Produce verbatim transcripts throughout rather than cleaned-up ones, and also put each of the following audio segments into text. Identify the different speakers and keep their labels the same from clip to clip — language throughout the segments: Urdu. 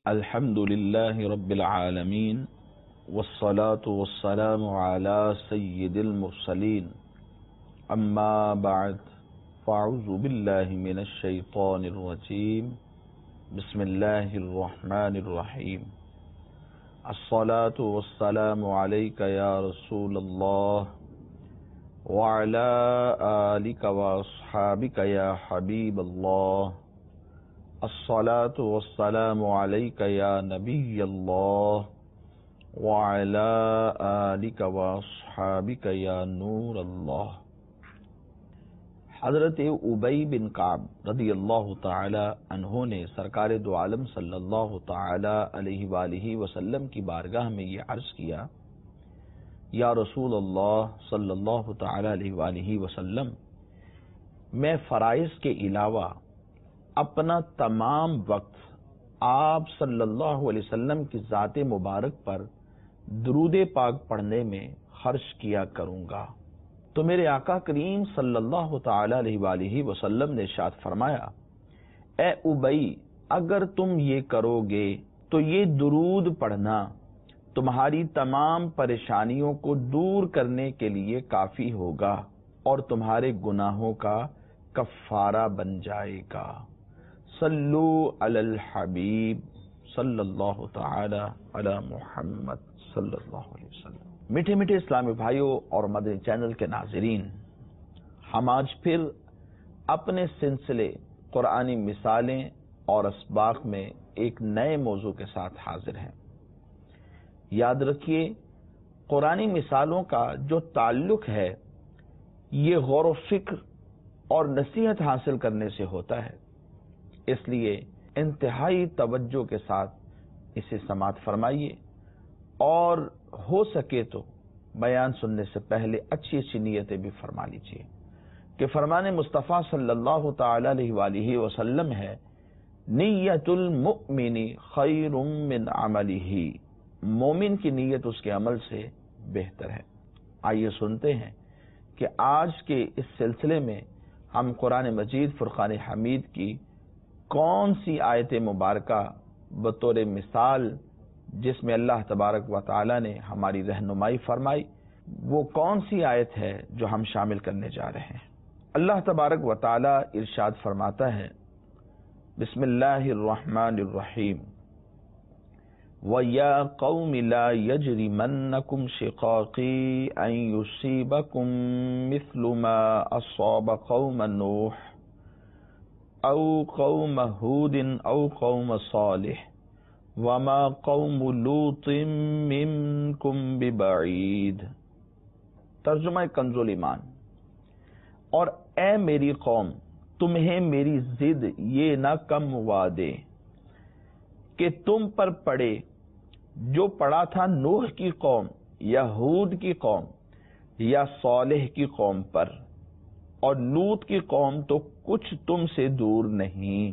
Speaker 1: الحمد لله رب العالمين والصلاة والسلام على سيد المرسلين أما بعد فأعوذ بالله من الشيطان الرجيم بسم الله الرحمن الرحيم الصلاة والسلام عليك يا رسول الله وعلى آلك وأصحابك يا حبيب الله الصلاة والسلام عليك يا نبي الله وعلى آلك وأصحابك يا نور الله۔ حضرت ابی بن کعب رضی اللہ تعالی عنہ نے سرکار دو عالم صلی اللہ تعالی علیہ وآلہ وسلم کی بارگاہ میں یہ عرض کیا، یا رسول اللہ صلی اللہ تعالی علیہ وآلہ وسلم، میں فرائض کے علاوہ اپنا تمام وقت آپ صلی اللہ علیہ وسلم کی ذات مبارک پر درود پاک پڑھنے میں خرچ کیا کروں گا۔ تو میرے آقا کریم صلی اللہ تعالی علیہ وآلہ وسلم نے ارشاد فرمایا، اے ابی، اگر تم یہ کرو گے تو یہ درود پڑھنا تمہاری تمام پریشانیوں کو دور کرنے کے لیے کافی ہوگا اور تمہارے گناہوں کا کفارہ بن جائے گا۔ صلو علی الحبیب صلی اللہ تعالی علی محمد صلی اللہ علیہ وسلم۔ میٹھے میٹھے اسلامی بھائیوں اور مدنی چینل کے ناظرین، ہم آج پھر اپنے سلسلے قرآنی مثالیں اور اسباق میں ایک نئے موضوع کے ساتھ حاضر ہیں۔ یاد رکھیے، قرآنی مثالوں کا جو تعلق ہے یہ غور و فکر اور نصیحت حاصل کرنے سے ہوتا ہے، اس لیے انتہائی توجہ کے ساتھ اسے سماعت فرمائیے اور ہو سکے تو بیان سننے سے پہلے اچھی اچھی نیتیں بھی فرما لیجیے کہ فرمان مصطفیٰ صلی اللہ تعالی علیہ وآلہ وسلم ہے، نیت المؤمن خیر من عملہ، مومن کی نیت اس کے عمل سے بہتر ہے۔ آئیے سنتے ہیں کہ آج کے اس سلسلے میں ہم قرآن مجید فرقان حمید کی کون سی آیت مبارکہ بطور مثال جس میں اللہ تبارک و تعالی نے ہماری رہنمائی فرمائی، وہ کون سی آیت ہے جو ہم شامل کرنے جا رہے ہیں۔ اللہ تبارک و تعالی ارشاد فرماتا ہے، بسم اللہ الرحمن الرحیم، وَيَا قَوْمِ لَا يَجْرِمَنَّكُمْ شِقَاقِي أَن يُصِيبَكُم مِّثْلُ مَا أَصَابَ قَوْمَ نُوحٍ أَوْ قَوْمَ هُودٍ أَوْ قَوْمَ صَالِحٍ وَمَا قَوْمُ لُوطٍ مِّنكُمْ بِبَعِيدٍ۔ ترجمہ کنز ایمان، اور اے میری قوم، تمہیں میری ضد یہ نہ کم ہوا دے کہ تم پر پڑے جو پڑا تھا نوح کی قوم یا ہود کی قوم یا صالح کی قوم پر، اور لوط کی قوم تو کچھ تم سے دور نہیں۔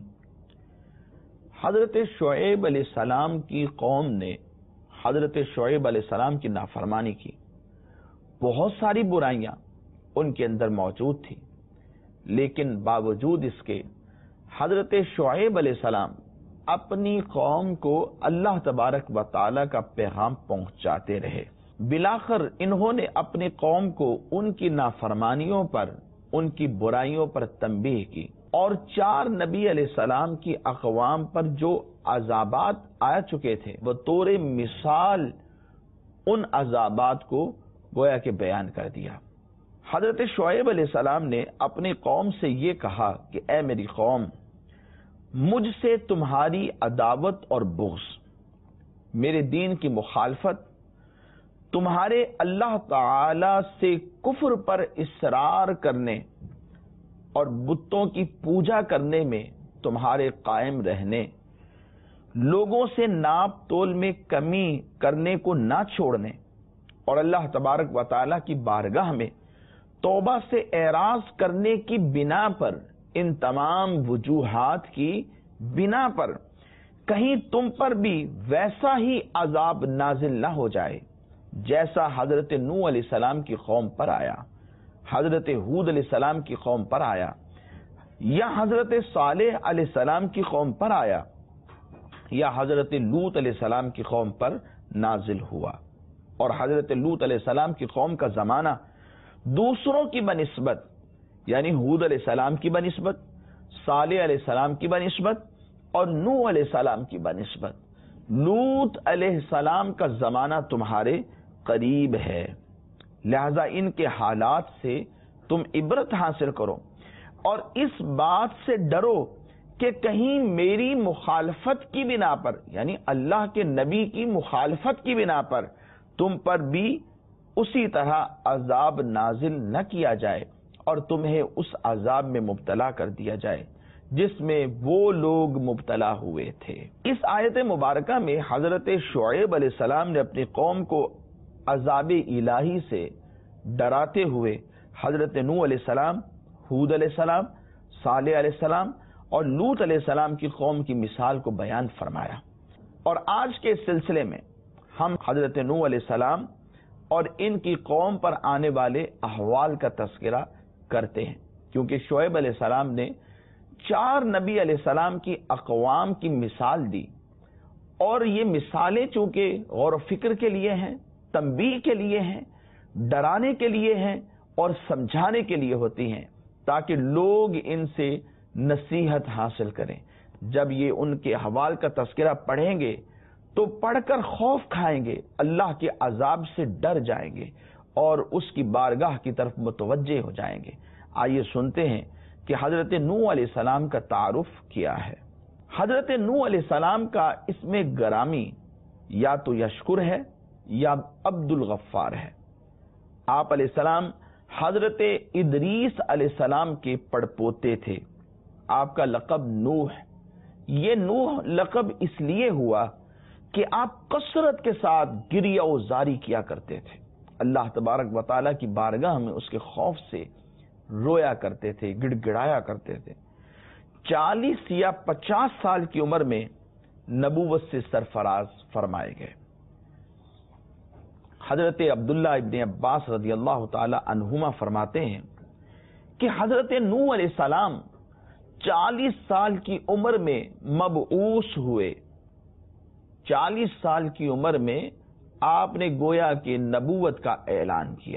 Speaker 1: حضرت شعیب علیہ السلام کی قوم نے حضرت شعیب علیہ السلام کی نافرمانی کی، بہت ساری برائیاں ان کے اندر موجود تھی، لیکن باوجود اس کے حضرت شعیب علیہ السلام اپنی قوم کو اللہ تبارک و تعالی کا پیغام پہنچاتے رہے۔ بالآخر انہوں نے اپنی قوم کو ان کی نافرمانیوں پر، ان کی برائیوں پر تنبیہ کی، اور چار نبی علیہ السلام کی اقوام پر جو عذابات آ چکے تھے بطور مثال ان عذابات کو گویا کہ بیان کر دیا۔ حضرت شعیب علیہ السلام نے اپنی قوم سے یہ کہا کہ اے میری قوم، مجھ سے تمہاری عداوت اور بغض، میرے دین کی مخالفت، تمہارے اللہ تعالی سے کفر پر اصرار کرنے اور بتوں کی پوجا کرنے میں تمہارے قائم رہنے، لوگوں سے ناپ تول میں کمی کرنے کو نہ چھوڑنے، اور اللہ تبارک و تعالی کی بارگاہ میں توبہ سے اعراض کرنے کی بنا پر، ان تمام وجوہات کی بنا پر کہیں تم پر بھی ویسا ہی عذاب نازل نہ ہو جائے جیسا حضرت نوح علیہ السلام کی قوم پر آیا، حضرت ہود علیہ السلام کی قوم پر آیا، یا حضرت صالح علیہ السلام کی قوم پر آیا، یا حضرت لوط علیہ السلام کی قوم پر نازل ہوا، اور حضرت لوط علیہ السلام کی قوم کا زمانہ دوسروں کی بنسبت، یعنی ہود علیہ السلام کی بنسبت، صالح علیہ السلام کی بنسبت اور نوح علیہ السلام کی بنسبت، لوط علیہ السلام کا زمانہ تمہارے قریب ہے، لہذا ان کے حالات سے تم عبرت حاصل کرو اور اس بات سے ڈرو کہ کہیں میری مخالفت کی بنا پر، یعنی اللہ کے نبی کی مخالفت کی بنا پر تم پر بھی اسی طرح عذاب نازل نہ کیا جائے اور تمہیں اس عذاب میں مبتلا کر دیا جائے جس میں وہ لوگ مبتلا ہوئے تھے۔ اس آیت مبارکہ میں حضرت شعیب علیہ السلام نے اپنی قوم کو عذاب الہی سے ڈراتے ہوئے حضرت نوح علیہ السلام، ہود علیہ السلام، صالح علیہ السلام اور لوط علیہ السلام کی قوم کی مثال کو بیان فرمایا، اور آج کے سلسلے میں ہم حضرت نوح علیہ السلام اور ان کی قوم پر آنے والے احوال کا تذکرہ کرتے ہیں، کیونکہ شعیب علیہ السلام نے چار نبی علیہ السلام کی اقوام کی مثال دی، اور یہ مثالیں چونکہ غور و فکر کے لیے ہیں، تنبیہ کے لیے ہیں، ڈرانے کے لیے ہیں اور سمجھانے کے لیے ہوتی ہیں، تاکہ لوگ ان سے نصیحت حاصل کریں۔ جب یہ ان کے احوال کا تذکرہ پڑھیں گے تو پڑھ کر خوف کھائیں گے، اللہ کے عذاب سے ڈر جائیں گے اور اس کی بارگاہ کی طرف متوجہ ہو جائیں گے۔ آئیے سنتے ہیں کہ حضرت نوح علیہ السلام کا تعارف کیا ہے۔ حضرت نوح علیہ السلام کا اسم گرامی یا تو یشکر ہے یا عبد الغفار ہے۔ آپ علیہ السلام حضرت ادریس علیہ السلام کے پڑپوتے تھے۔ آپ کا لقب نوح، یہ نوح لقب اس لیے ہوا کہ آپ کثرت کے ساتھ گریہ و زاری کیا کرتے تھے، اللہ تبارک و تعالیٰ کی بارگاہ میں اس کے خوف سے رویا کرتے تھے، گڑ گڑایا کرتے تھے۔ چالیس یا پچاس سال کی عمر میں نبوت سے سرفراز فرمائے گئے۔ حضرت عبداللہ ابن عباس رضی اللہ تعالی عنہما فرماتے ہیں کہ حضرت نوح علیہ السلام چالیس سال کی عمر میں مبعوث ہوئے۔ چالیس سال کی عمر میں آپ نے گویا کہ نبوت کا اعلان کیا،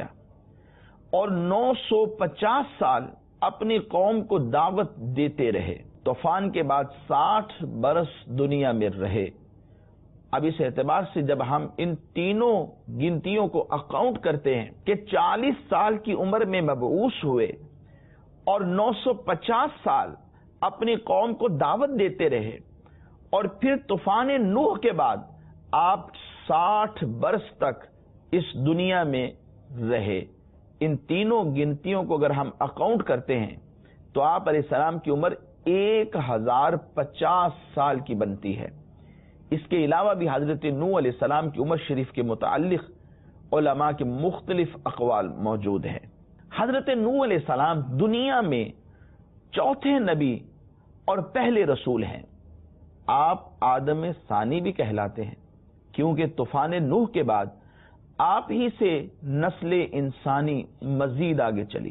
Speaker 1: اور نو سو پچاس سال اپنی قوم کو دعوت دیتے رہے۔ طوفان کے بعد ساٹھ برس دنیا میں رہے۔ اب اس اعتبار سے جب ہم ان تینوں گنتیوں کو اکاؤنٹ کرتے ہیں کہ چالیس سال کی عمر میں مبعوث ہوئے اور نو سو پچاس سال اپنی قوم کو دعوت دیتے رہے، اور پھر طوفان نوح کے بعد آپ ساٹھ برس تک اس دنیا میں رہے، ان تینوں گنتیوں کو اگر ہم اکاؤنٹ کرتے ہیں تو آپ علیہ السلام کی عمر ایک ہزار پچاس سال کی بنتی ہے۔ اس کے علاوہ بھی حضرت نوح علیہ السلام کی عمر شریف کے متعلق علماء کے مختلف اقوال موجود ہیں۔ حضرت نوح علیہ السلام دنیا میں چوتھے نبی اور پہلے رسول ہیں۔ آپ آدم ثانی بھی کہلاتے ہیں، کیونکہ طوفان نوح کے بعد آپ ہی سے نسل انسانی مزید آگے چلی۔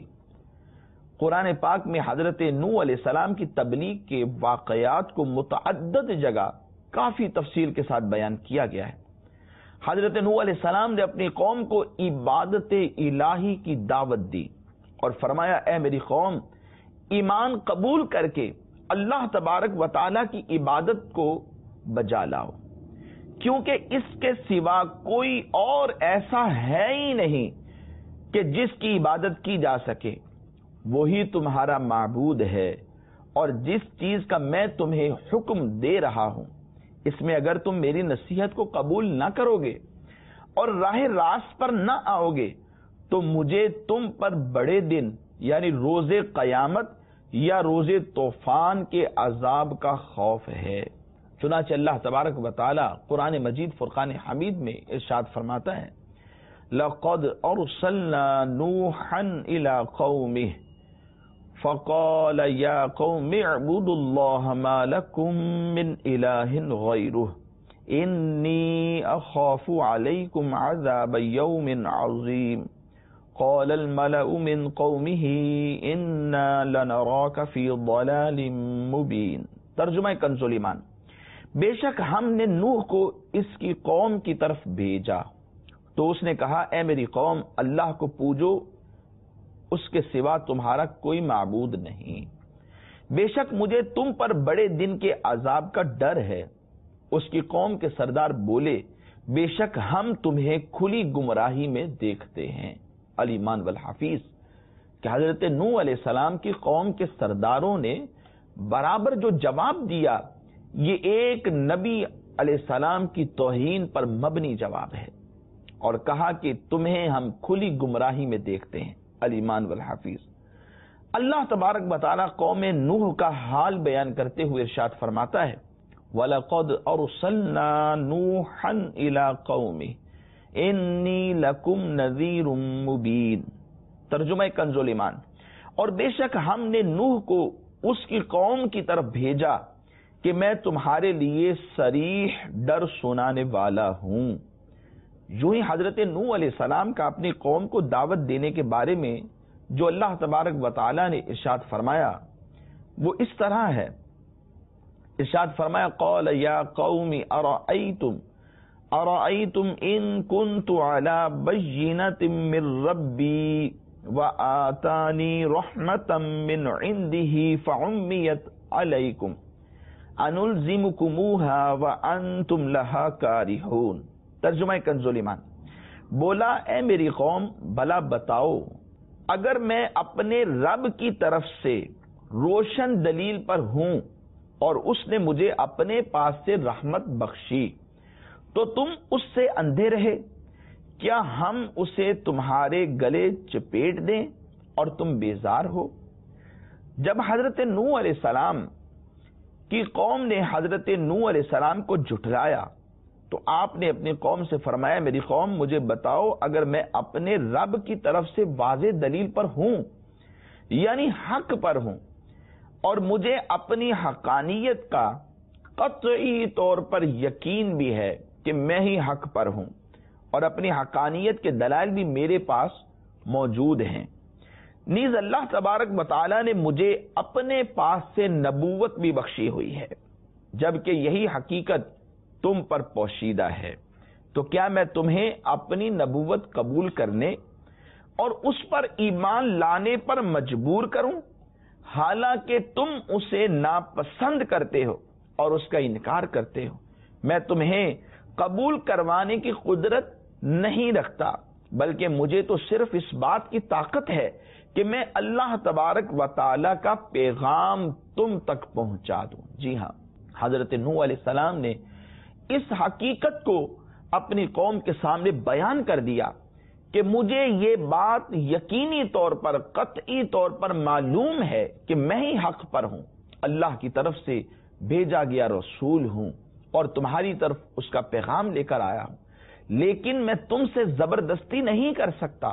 Speaker 1: قرآن پاک میں حضرت نوح علیہ السلام کی تبلیغ کے واقعات کو متعدد جگہ کافی تفصیل کے ساتھ بیان کیا گیا ہے۔ حضرت نوح علیہ السلام نے اپنی قوم کو عبادت الہی کی دعوت دی اور فرمایا، اے میری قوم، ایمان قبول کر کے اللہ تبارک و تعالیٰ کی عبادت کو بجا لاؤ، کیونکہ اس کے سوا کوئی اور ایسا ہے ہی نہیں کہ جس کی عبادت کی جا سکے، وہی تمہارا معبود ہے، اور جس چیز کا میں تمہیں حکم دے رہا ہوں اس میں اگر تم میری نصیحت کو قبول نہ کرو گے اور راہ راست پر نہ آؤ گے تو مجھے تم پر بڑے دن یعنی روز قیامت یا روز طوفان کے عذاب کا خوف ہے۔ چنانچہ اللہ تبارک و تعالی قرآن مجید فرقان حمید میں ارشاد فرماتا ہے، لَقَدْ أَرْسَلْنَا نُوحًا إِلَىٰ قَوْمِهِ فَقَالَ يَا قَوْمِ اعْبُدُوا اللَّهَ مَا لَكُم مِّنْ إِلَٰهٍ غَيْرُهُ إِنِّي أَخَافُ عَلَيْكُمْ عَذَابَ يَوْمٍ عَظِيمٍ قال الملأ من قومه إنا لنراك في ضلال مبين۔ ترجمہ کنز ایمان، بے شک ہم نے نوح کو اس کی قوم کی طرف بھیجا تو اس نے کہا اے میری قوم اللہ کو پوجو، اس کے سوا تمہارا کوئی معبود نہیں، بے شک مجھے تم پر بڑے دن کے عذاب کا ڈر ہے۔ اس کی قوم کے سردار بولے بے شک ہم تمہیں کھلی گمراہی میں دیکھتے ہیں۔ الایمان والحفیظ کہ حضرت نوح علیہ السلام کی قوم کے سرداروں نے برابر جو جواب دیا یہ ایک نبی علیہ السلام کی توہین پر مبنی جواب ہے، اور کہا کہ تمہیں ہم کھلی گمراہی میں دیکھتے ہیں۔ الایمان والحفیظ اللہ تبارک و تعالی قوم نوح کا حال بیان کرتے ہوئے ارشاد فرماتا ہے وَلَقَدْ أَرْسَلْنَا نُوحًا إِلَىٰ قَوْمِهِ إِنِّي لَكُمْ نَذِيرٌ مُبِينٌ۔ ترجمہ کنز الایمان، اور بے شک ہم نے نوح کو اس کی قوم کی طرف بھیجا کہ میں تمہارے لیے صریح ڈر سنانے والا ہوں۔ یوں ہی حضرت نوح علیہ السلام کا اپنی قوم کو دعوت دینے کے بارے میں جو اللہ تبارک و تعالی نے ارشاد فرمایا وہ اس طرح ہے۔ ارشاد فرمایا قال یا قوم ارأیتم ارأیتم ان کنت علی بینۃ من ربی وآتانی رحمتا من عنده فعمیت علیکم انلزمکموها وانتم لها کارہون۔ ترجمہ کنز الایمان، بولا اے میری قوم بھلا بتاؤ اگر میں اپنے رب کی طرف سے روشن دلیل پر ہوں اور اس نے مجھے اپنے پاس سے رحمت بخشی تو تم اس سے اندھے رہے، کیا ہم اسے تمہارے گلے چپیٹ دیں اور تم بیزار ہو؟ جب حضرت نوح علیہ السلام کی قوم نے حضرت نوح علیہ السلام کو جھٹلایا تو آپ نے اپنی قوم سے فرمایا میری قوم مجھے بتاؤ اگر میں اپنے رب کی طرف سے واضح دلیل پر ہوں یعنی حق پر ہوں اور مجھے اپنی حقانیت کا قطعی طور پر یقین بھی ہے کہ میں ہی حق پر ہوں اور اپنی حقانیت کے دلائل بھی میرے پاس موجود ہیں، نیز اللہ تبارک و تعالی نے مجھے اپنے پاس سے نبوت بھی بخشی ہوئی ہے، جبکہ یہی حقیقت تم پر پوشیدہ ہے، تو کیا میں تمہیں اپنی نبوت قبول کرنے اور اس پر ایمان لانے پر مجبور کروں حالانکہ تم اسے ناپسند کرتے ہو اور اس کا انکار کرتے ہو؟ میں تمہیں قبول کروانے کی قدرت نہیں رکھتا، بلکہ مجھے تو صرف اس بات کی طاقت ہے کہ میں اللہ تبارک و تعالی کا پیغام تم تک پہنچا دوں۔ جی ہاں، حضرت نوح علیہ السلام نے اس حقیقت کو اپنی قوم کے سامنے بیان کر دیا کہ مجھے یہ بات یقینی طور پر قطعی طور پر معلوم ہے کہ میں ہی حق پر ہوں، اللہ کی طرف سے بھیجا گیا رسول ہوں اور تمہاری طرف اس کا پیغام لے کر آیا ہوں، لیکن میں تم سے زبردستی نہیں کر سکتا،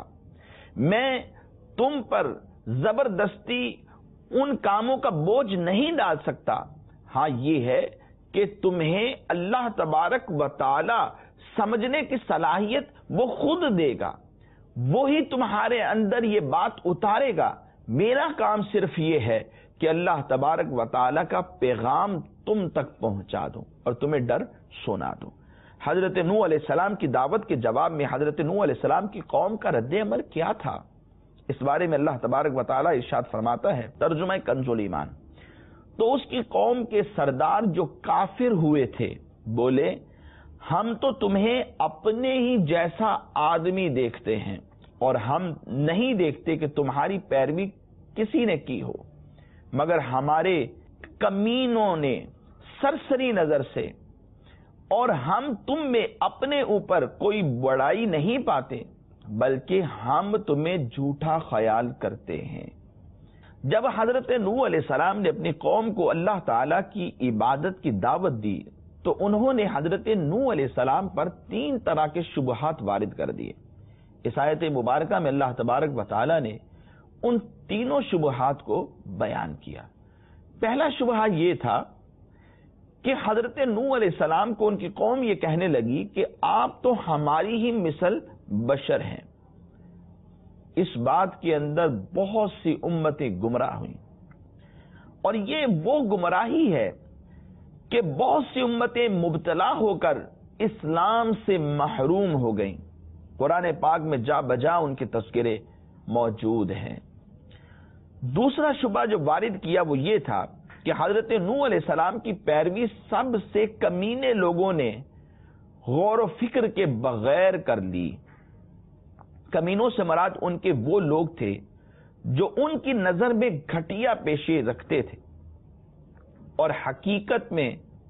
Speaker 1: میں تم پر زبردستی ان کاموں کا بوجھ نہیں ڈال سکتا، ہاں یہ ہے کہ تمہیں اللہ تبارک و تعالی سمجھنے کی صلاحیت وہ خود دے گا، وہی تمہارے اندر یہ بات اتارے گا، میرا کام صرف یہ ہے کہ اللہ تبارک و تعالی کا پیغام تم تک پہنچا دوں اور تمہیں ڈر سنا دوں۔ حضرت نوح علیہ السلام کی دعوت کے جواب میں حضرت نوح علیہ السلام کی قوم کا رد عمل کیا تھا، اس بارے میں اللہ تبارک و تعالی ارشاد فرماتا ہے، ترجمہ کنز الایمان، تو اس کی قوم کے سردار جو کافر ہوئے تھے بولے ہم تو تمہیں اپنے ہی جیسا آدمی دیکھتے ہیں اور ہم نہیں دیکھتے کہ تمہاری پیروی کسی نے کی ہو، مگر ہمارے کمینوں نے سرسری نظر سے، اور ہم تم میں اپنے اوپر کوئی بڑائی نہیں پاتے بلکہ ہم تمہیں جھوٹا خیال کرتے ہیں۔ جب حضرت نوح علیہ السلام نے اپنی قوم کو اللہ تعالی کی عبادت کی دعوت دی تو انہوں نے حضرت نوح علیہ السلام پر تین طرح کے شبہات وارد کر دیے۔ اس آیت مبارکہ میں اللہ تبارک و تعالی نے ان تینوں شبہات کو بیان کیا۔ پہلا شبہ یہ تھا کہ حضرت نوح علیہ السلام کو ان کی قوم یہ کہنے لگی کہ آپ تو ہماری ہی مثل بشر ہیں۔ اس بات کے اندر بہت سی امتیں گمراہ ہوئیں، اور یہ وہ گمراہی ہے کہ بہت سی امتیں مبتلا ہو کر اسلام سے محروم ہو گئیں. قرآن پاک میں جا بجا ان کے تذکرے موجود ہیں. دوسرا شبہ جو وارد کیا وہ یہ تھا کہ حضرت نوح علیہ السلام کی پیروی سب سے کمینے لوگوں نے غور و فکر کے بغیر کر لی. کمینوں سے مراد ان کے وہ لوگ تھے جو ان کی نظر میں گھٹیا پیشے رکھتے تھے اور حقیقت میں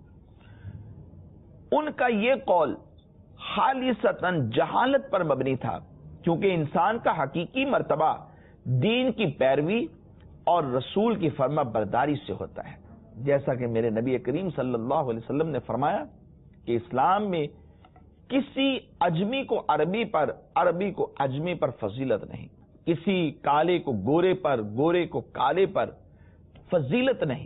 Speaker 1: ان کا یہ قول خالصتاً جہالت پر مبنی تھا، کیونکہ انسان کا حقیقی مرتبہ دین کی پیروی اور رسول کی فرما برداری سے ہوتا ہے. جیسا کہ میرے نبی کریم صلی اللہ علیہ وسلم نے فرمایا کہ اسلام میں کسی اجمی کو عربی پر، عربی کو اجمی پر فضیلت نہیں، کسی کالے کو گورے پر، گورے کو کالے پر فضیلت نہیں.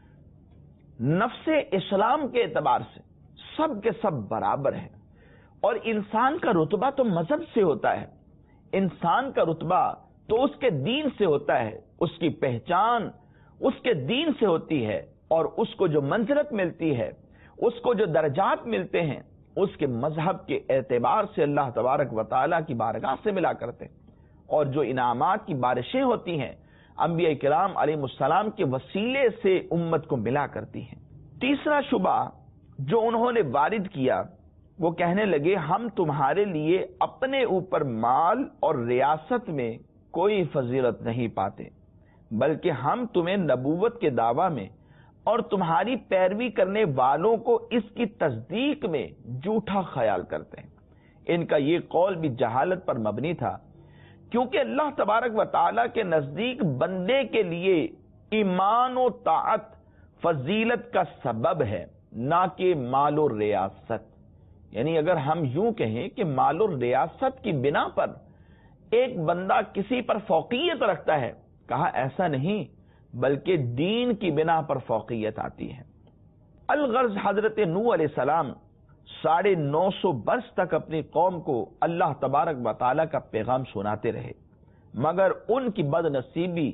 Speaker 1: نفس اسلام کے اعتبار سے سب کے سب برابر ہیں، اور انسان کا رتبہ تو مذہب سے ہوتا ہے، انسان کا رتبہ تو اس کے دین سے ہوتا ہے، اس کی پہچان اس کے دین سے ہوتی ہے، اور اس کو جو منزلت ملتی ہے، اس کو جو درجات ملتے ہیں، اس کے مذہب کے اعتبار سے اللہ تبارک و تعالیٰ کی بارگاہ سے ملا کرتے ہیں. اور جو انعامات کی بارشیں ہوتی ہیں انبیاء کرام علیہ السلام کے وسیلے سے امت کو ملا کرتی ہیں. تیسرا شبہ جو انہوں نے وارد کیا وہ کہنے لگے ہم تمہارے لیے اپنے اوپر مال اور ریاست میں کوئی فضیلت نہیں پاتے، بلکہ ہم تمہیں نبوت کے دعویٰ میں اور تمہاری پیروی کرنے والوں کو اس کی تصدیق میں جھوٹا خیال کرتے ہیں. ان کا یہ قول بھی جہالت پر مبنی تھا، کیونکہ اللہ تبارک و تعالیٰ کے نزدیک بندے کے لیے ایمان و طاعت فضیلت کا سبب ہے، نہ کہ مال و ریاست. یعنی اگر ہم یوں کہیں کہ مال و ریاست کی بنا پر ایک بندہ کسی پر فوقیت رکھتا ہے، کہا ایسا نہیں، بلکہ دین کی بنا پر فوقیت آتی ہے. الغرض حضرت نوح علیہ السلام ساڑھے نو سو برس تک اپنی قوم کو اللہ تبارک و تعالیٰ کا پیغام سناتے رہے، مگر ان کی بد نصیبی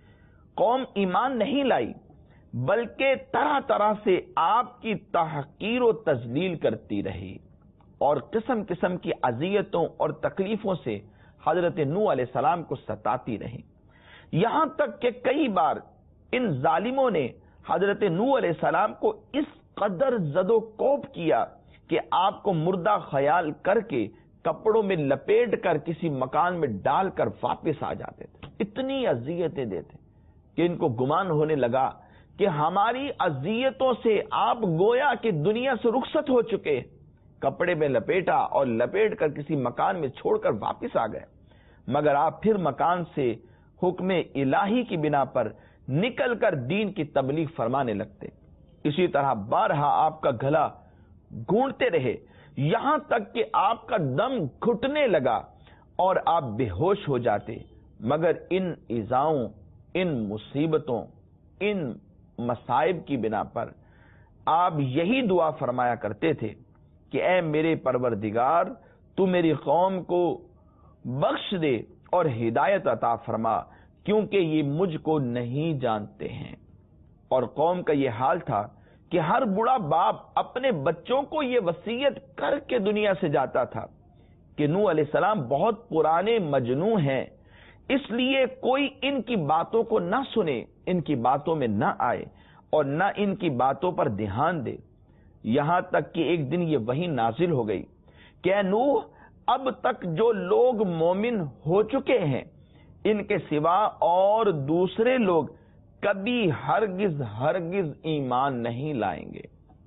Speaker 1: قوم ایمان نہیں لائی، بلکہ طرح طرح سے آپ کی تحقیر و تذلیل کرتی رہی، اور قسم قسم کی اذیتوں اور تکلیفوں سے حضرت نوح علیہ السلام کو ستاتی رہی. یہاں تک کہ کئی بار ان ظالموں نے حضرت نوح علیہ السلام کو اس قدر زد و کوب کیا کہ آپ کو مردہ خیال کر کے کپڑوں میں لپیٹ کر کسی مکان میں ڈال کر واپس آ جاتے تھے. اتنی اذیتیں دیتے کہ ان کو گمان ہونے لگا کہ ہماری اذیتوں سے آپ گویا کہ دنیا سے رخصت ہو چکے. کپڑے میں لپیٹا اور لپیٹ کر کسی مکان میں چھوڑ کر واپس آ گئے، مگر آپ پھر مکان سے حکم الہی کی بنا پر نکل کر دین کی تبلیغ فرمانے لگتے. اسی طرح بارہا آپ کا گلا گھونٹتے رہے، یہاں تک کہ آپ کا دم گھٹنے لگا اور آپ بے ہوش ہو جاتے، مگر ان ایذاؤں، ان مصیبتوں، ان مصائب کی بنا پر آپ یہی دعا فرمایا کرتے تھے کہ اے میرے پروردگار تو میری قوم کو بخش دے اور ہدایت عطا فرما، کیونکہ یہ مجھ کو نہیں جانتے ہیں. اور قوم کا یہ حال تھا کہ ہر بڑا باپ اپنے بچوں کو یہ وصیت کر کے دنیا سے جاتا تھا کہ نوح علیہ السلام بہت پرانے مجنون ہیں، اس لیے کوئی ان کی باتوں کو نہ سنے، ان کی باتوں میں نہ آئے اور نہ ان کی باتوں پر دھیان دے. یہاں تک کہ ایک دن یہ وحی نازل ہو گئی کہ اے نوح، اب تک جو لوگ مومن ہو چکے ہیں ان کے سوا اور دوسرے لوگ کبھی ہرگز ہرگز ایمان نہیں لائیں گے.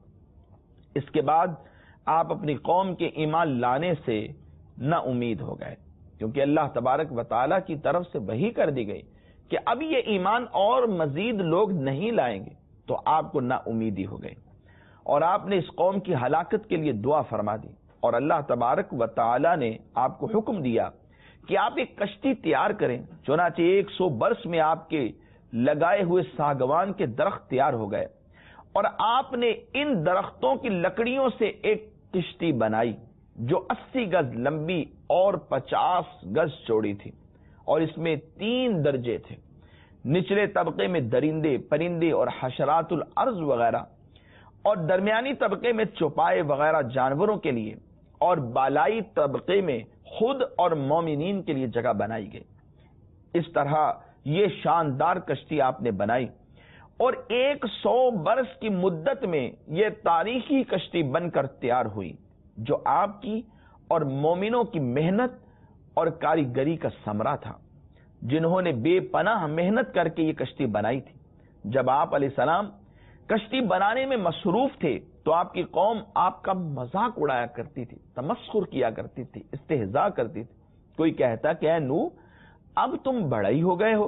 Speaker 1: اس کے بعد آپ اپنی قوم کے ایمان لانے سے نہ امید ہو گئے، کیونکہ اللہ تبارک و تعالیٰ کی طرف سے وحی کر دی گئی کہ اب یہ ایمان اور مزید لوگ نہیں لائیں گے، تو آپ کو نا امیدی ہو گئی اور آپ نے اس قوم کی ہلاکت کے لیے دعا فرما دی. اور اللہ تبارک و تعالیٰ نے آپ کو حکم دیا کہ آپ ایک کشتی تیار کریں. چنانچہ ایک سو برس میں آپ کے لگائے ہوئے ساگوان کے درخت تیار ہو گئے اور آپ نے ان درختوں کی لکڑیوں سے ایک کشتی بنائی جو اسی گز لمبی اور پچاس گز چوڑی تھی، اور اس میں تین درجے تھے. نچلے طبقے میں درندے، پرندے اور حشرات الارض وغیرہ، اور درمیانی طبقے میں چوپائے وغیرہ جانوروں کے لیے اور بالائی طبقے میں خود اور مومنین کے لیے جگہ بنائی گئی۔ اس طرح یہ شاندار کشتی آپ نے بنائی اور ایک سو برس کی مدت میں یہ تاریخی کشتی بن کر تیار ہوئی جو آپ کی اور مومنوں کی محنت اور کاریگری کا ثمرہ تھا، جنہوں نے بے پناہ محنت کر کے یہ کشتی بنائی تھی۔ جب آپ علیہ السلام کشتی بنانے میں مصروف تھے تو آپ کی قوم آپ کا مذاق اڑایا کرتی تھی، تمسخر کیا کرتی تھی، استہزاء کرتی تھی۔ کوئی کہتا کہ اے نوح، اب تم بڑا ہی ہو گئے ہو،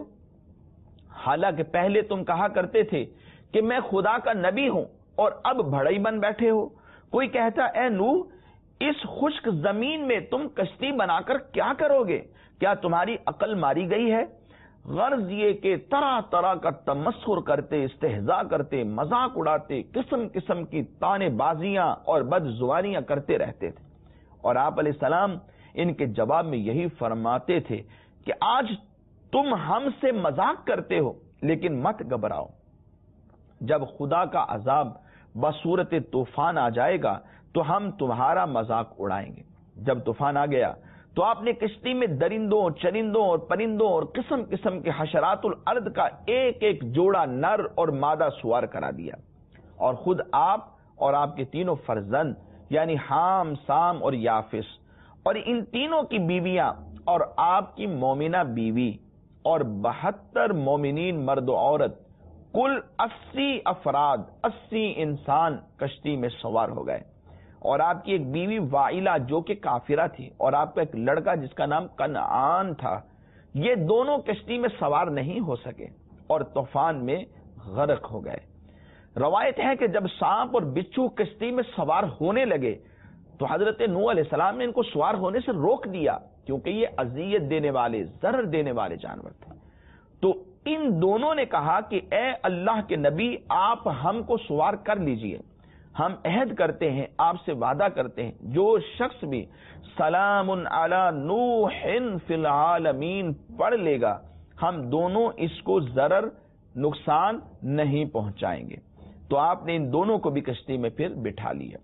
Speaker 1: حالانکہ پہلے تم کہا کرتے تھے کہ میں خدا کا نبی ہوں اور اب بڑا ہی بن بیٹھے ہو۔ کوئی کہتا اے نوح، اس خشک زمین میں تم کشتی بنا کر کیا کرو گے؟ کیا تمہاری عقل ماری گئی ہے؟ غرض یہ کہ طرح طرح کا تمسخر کرتے، استہزاء کرتے، مذاق اڑاتے، قسم قسم کی تانے بازیاں اور بد زبانیاں کرتے رہتے تھے۔ اور آپ علیہ السلام ان کے جواب میں یہی فرماتے تھے کہ آج تم ہم سے مذاق کرتے ہو، لیکن مت گھبراؤ، جب خدا کا عذاب بصورت طوفان آ جائے گا تو ہم تمہارا مذاق اڑائیں گے۔ جب طوفان آ گیا تو آپ نے کشتی میں درندوں، چرندوں اور پرندوں اور قسم قسم کے حشرات الارض کا ایک ایک جوڑا نر اور مادہ سوار کرا دیا، اور خود آپ اور آپ کے تینوں فرزند یعنی حام، سام اور یافس اور ان تینوں کی بیویاں اور آپ کی مومنہ بیوی اور بہتر مومنین مرد و عورت، کل اسی افراد، اسی انسان کشتی میں سوار ہو گئے، اور آپ کی ایک بیوی وائلہ جو کہ کافرہ تھی، اور آپ کا ایک لڑکا جس کا نام کنعان تھا، یہ دونوں کشتی میں سوار نہیں ہو سکے اور طوفان میں غرق ہو گئے۔ روایت ہے کہ جب سانپ اور بچھو کشتی میں سوار ہونے لگے تو حضرت نوح علیہ السلام نے ان کو سوار ہونے سے روک دیا، کیونکہ یہ اذیت دینے والے، ضرر دینے والے جانور تھے۔ تو ان دونوں نے کہا کہ اے اللہ کے نبی، آپ ہم کو سوار کر لیجئے، ہم عہد کرتے ہیں، آپ سے وعدہ کرتے ہیں، جو شخص بھی سلام علی نوح فی العالمین پڑھ لے گا، ہم دونوں اس کو ضرر نقصان نہیں پہنچائیں گے۔ تو آپ نے ان دونوں کو بھی کشتی میں پھر بٹھا لیا۔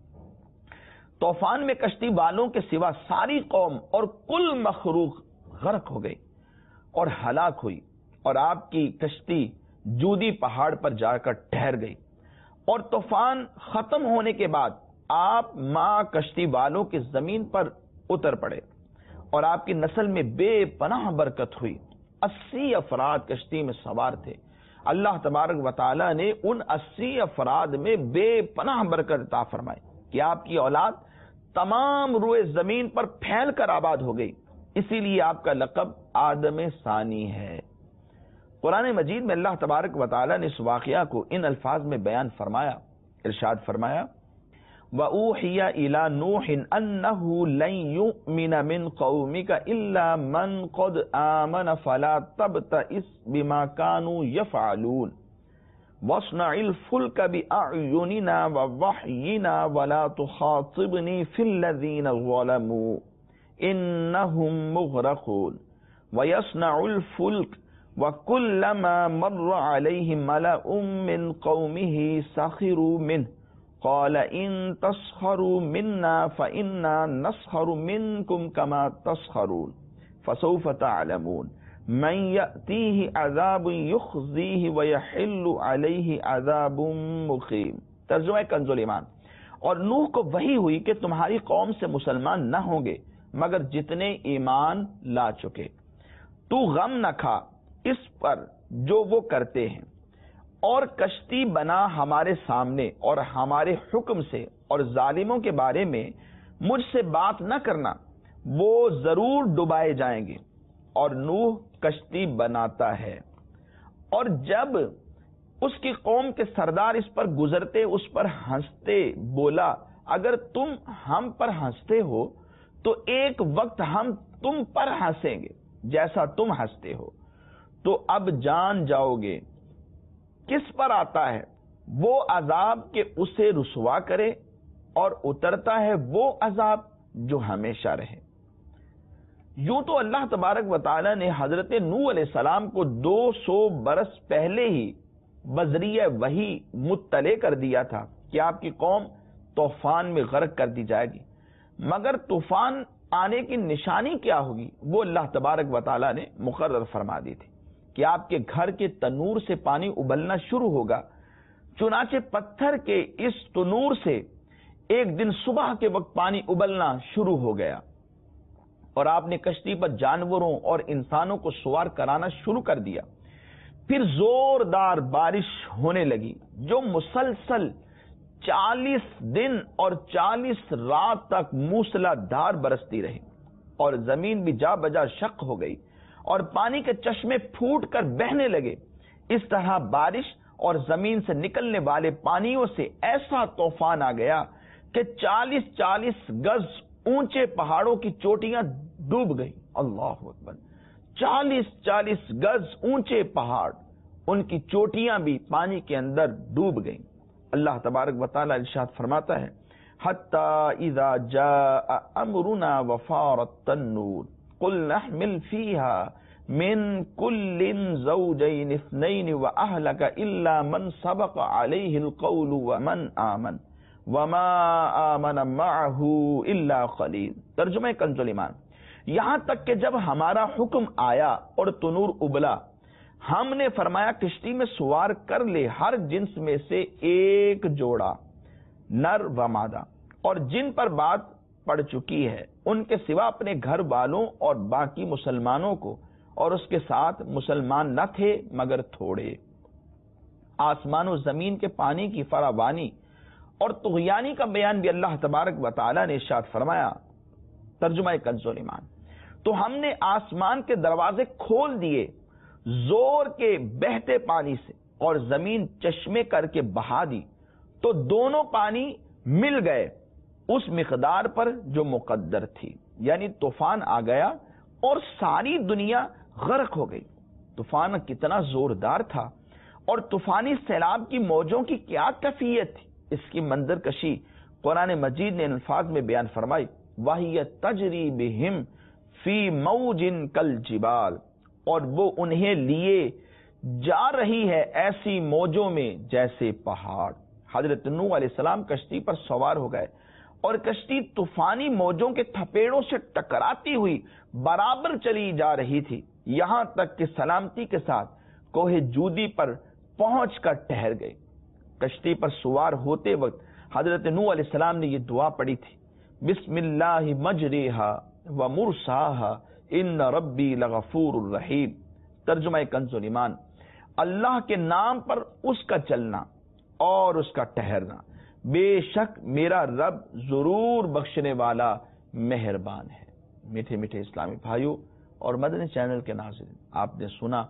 Speaker 1: طوفان میں کشتی والوں کے سوا ساری قوم اور کل مخلوق غرق ہو گئی اور ہلاک ہوئی، اور آپ کی کشتی جودی پہاڑ پر جا کر ٹھہر گئی۔ اور طوفان ختم ہونے کے بعد آپ ماں کشتی والوں کی زمین پر اتر پڑے، اور آپ کی نسل میں بے پناہ برکت ہوئی۔ اسی افراد کشتی میں سوار تھے، اللہ تبارک و تعالی نے ان اسی افراد میں بے پناہ برکت عطا فرمائی کہ آپ کی اولاد تمام روئے زمین پر پھیل کر آباد ہو گئی، اسی لیے آپ کا لقب آدم ثانی ہے۔ قرآن مجید میں اللہ تبارک و تعالی نے اس واقعہ کو ان الفاظ میں بیان فرمایا، ارشاد فرمایا وَأُوحِيَ إِلَى نُوحٍ أَنَّهُ لَن يُؤْمِنَ مِن قَوْمِكَ إِلَّا مَن قَدْ آمَنَ فَلَا تَبْتَئِسْ بِمَا كَانُوا يَفْعَلُونَ وَاصْنَعِ الْفُلْكَ بِأَعْيُنِنَا وَوَحْيِنَا وَلَا تُخَاطِبْنِي فِي الَّذِينَ ظَلَمُوا إِنَّهُمْ مُغْرَقُونَ وَيَصْنَعُ الْفُلْكَ وَكُلَّمَا مَرَّ عَلَيْهِ مَلَأٌ مِّن قَوْمِهِ سَخِرُوا مِنْهُ قَالَ إِن تَسْخَرُوا مِنَّا فَإِنَّا نَسْخَرُ مِنكُمْ كَمَا تَسْخَرُونَ فَسَوْفَ تَعْلَمُونَ مَن يَأْتِيهِ عَذَابٌ يُخْزِيهِ وَيَحِلُّ عَلَيْهِ عَذَابٌ مُقِيمٌ۔ ترجمہ کنز الایمان۔ اور نوح کو وحی ہوئی کہ تمہاری قوم سے مسلمان نہ ہوں گے مگر جتنے ایمان لا چکے، تو غم نہ کھا اس پر جو وہ کرتے ہیں، اور کشتی بنا ہمارے سامنے اور ہمارے حکم سے، اور ظالموں کے بارے میں مجھ سے بات نہ کرنا، وہ ضرور ڈبائے جائیں گے۔ اور نوح کشتی بناتا ہے، اور جب اس کی قوم کے سردار اس پر گزرتے اس پر ہنستے، بولا اگر تم ہم پر ہنستے ہو تو ایک وقت ہم تم پر ہنسیں گے جیسا تم ہنستے ہو، تو اب جان جاؤ گے کس پر آتا ہے وہ عذاب کہ اسے رسوا کرے، اور اترتا ہے وہ عذاب جو ہمیشہ رہے۔ یوں تو اللہ تبارک و تعالی نے حضرت نوح علیہ السلام کو دو سو برس پہلے ہی بذریعہ وحی مطلع کر دیا تھا کہ آپ کی قوم طوفان میں غرق کر دی جائے گی، مگر طوفان آنے کی نشانی کیا ہوگی وہ اللہ تبارک و تعالیٰ نے مقرر فرما دی تھی کہ آپ کے گھر کے تنور سے پانی ابلنا شروع ہوگا۔ چنانچہ پتھر کے اس تنور سے ایک دن صبح کے وقت پانی ابلنا شروع ہو گیا، اور آپ نے کشتی پر جانوروں اور انسانوں کو سوار کرانا شروع کر دیا۔ پھر زوردار بارش ہونے لگی جو مسلسل چالیس دن اور چالیس رات تک موسلا دھار برستی رہی، اور زمین بھی جا بجا شق ہو گئی اور پانی کے چشمے پھوٹ کر بہنے لگے۔ اس طرح بارش اور زمین سے نکلنے والے پانیوں سے ایسا طوفان آ گیا کہ چالیس چالیس گز اونچے پہاڑوں کی چوٹیاں ڈوب گئی۔ اللہ اکبر! چالیس چالیس گز اونچے پہاڑ، ان کی چوٹیاں بھی پانی کے اندر ڈوب گئیں۔ اللہ تبارک و تعالی ارشاد فرماتا ہے حتی اذا جاء امرنا وفارت التنور قل نحمل فيها من كل زوجين اثنين واهلك الا من سبق عليه القول ومن آمن وما آمن معه الا قليل۔ ترجمہ کنز الایمان، یہاں تک کہ جب ہمارا حکم آیا اور تنور ابلا، ہم نے فرمایا کشتی میں سوار کر لے ہر جنس میں سے ایک جوڑا، نر و مادہ، اور جن پر بات پڑ چکی ہے ان کے سوا اپنے گھر والوں اور باقی مسلمانوں کو، اور اس کے ساتھ مسلمان نہ تھے مگر تھوڑے۔ آسمان و زمین کے پانی کی فراوانی اور طغیانی کا بیان بھی اللہ تبارک و تعالی نے ارشاد فرمایا۔ ترجمہ کنز الایمان، تو ہم نے آسمان کے دروازے کھول دیے زور کے بہتے پانی سے، اور زمین چشمے کر کے بہا دی، تو دونوں پانی مل گئے اس مقدار پر جو مقدر تھی، یعنی طوفان آ گیا اور ساری دنیا غرق ہو گئی۔ طوفان کتنا زوردار تھا اور طوفانی سیلاب کی موجوں کی کیا کیفیت تھی، اس کی منظر کشی قرآن مجید نے الفاظ میں بیان فرمائی۔ وَهِيَ تَجْرِي بِهِمْ فِي مَوْجٍ كَالْجِبَالِ، اور وہ انہیں لیے جا رہی ہے ایسی موجوں میں جیسے پہاڑ۔ حضرت نوح علیہ السلام کشتی پر سوار ہو گئے اور کشتی طوفانی موجوں کے تھپیڑوں سے ٹکراتی ہوئی برابر چلی جا رہی تھی، یہاں تک کہ سلامتی کے ساتھ کوہ جودی پر پہنچ کر ٹھہر گئی۔ کشتی پر سوار ہوتے وقت حضرت نوح علیہ السلام نے یہ دعا پڑھی تھی، بسم اللہ مجریہا و مرساہا ان ربی لغفور الرحیم۔ ترجمہ کنز الایمان، اللہ کے نام پر اس کا چلنا اور اس کا ٹھہرنا، بے شک میرا رب ضرور بخشنے والا مہربان ہے۔ میٹھے میٹھے اسلامی بھائیوں اور مدنی چینل کے ناظرین، آپ نے سنا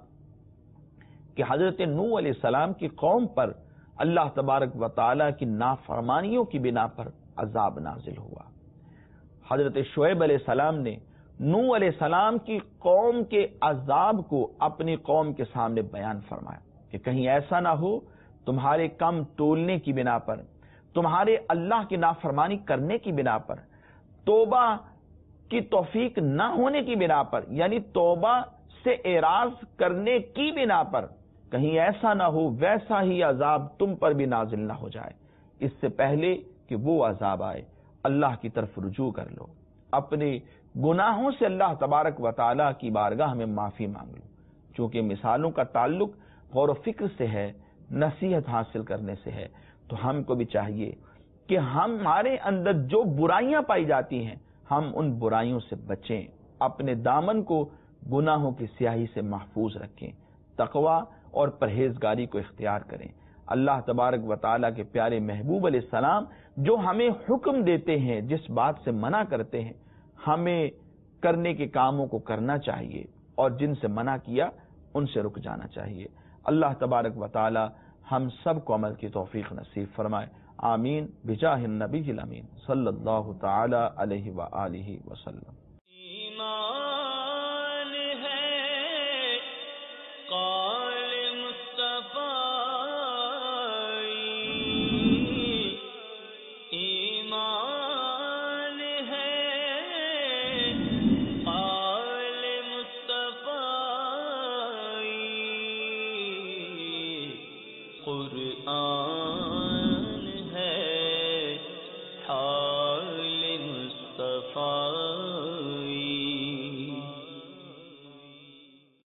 Speaker 1: کہ حضرت نوح علیہ السلام کی قوم پر اللہ تبارک و تعالی کی نافرمانیوں کی بنا پر عذاب نازل ہوا۔ حضرت شعیب علیہ السلام نے نوح علیہ السلام کی قوم کے عذاب کو اپنی قوم کے سامنے بیان فرمایا کہ کہیں ایسا نہ ہو تمہارے کم تولنے کی بنا پر، تمہارے اللہ کی نافرمانی کرنے کی بنا پر، توبہ کی توفیق نہ ہونے کی بنا پر، یعنی توبہ سے اعراض کرنے کی بنا پر، کہیں ایسا نہ ہو ویسا ہی عذاب تم پر بھی نازل نہ ہو جائے۔ اس سے پہلے کہ وہ عذاب آئے، اللہ کی طرف رجوع کر لو، اپنے گناہوں سے اللہ تبارک و تعالی کی بارگاہ میں معافی مانگ لو۔ چونکہ مثالوں کا تعلق غور و فکر سے ہے، نصیحت حاصل کرنے سے ہے، تو ہم کو بھی چاہیے کہ ہمارے اندر جو برائیاں پائی جاتی ہیں ہم ان برائیوں سے بچیں، اپنے دامن کو گناہوں کی سیاہی سے محفوظ رکھیں، تقوی اور پرہیزگاری کو اختیار کریں۔ اللہ تبارک و تعالیٰ کے پیارے محبوب علیہ السلام جو ہمیں حکم دیتے ہیں، جس بات سے منع کرتے ہیں، ہمیں کرنے کے کاموں کو کرنا چاہیے، اور جن سے منع کیا ان سے رک جانا چاہیے۔ اللہ تبارک و تعالی ہم سب کو عمل کی توفیق نصیب فرمائے، آمین بجاہ النبی الامین صلی اللہ تعالی علیہ وآلہ وسلم۔